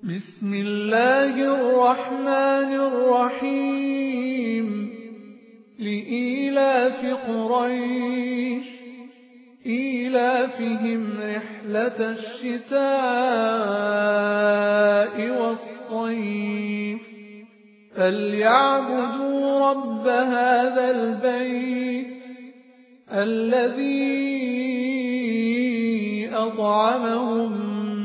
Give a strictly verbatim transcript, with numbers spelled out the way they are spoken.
بسم الله الرحمن الرحيم لإيلاف قريش إيلافهم رحلة الشتاء والصيف فليعبدوا رب هذا البيت الذي أطعمهم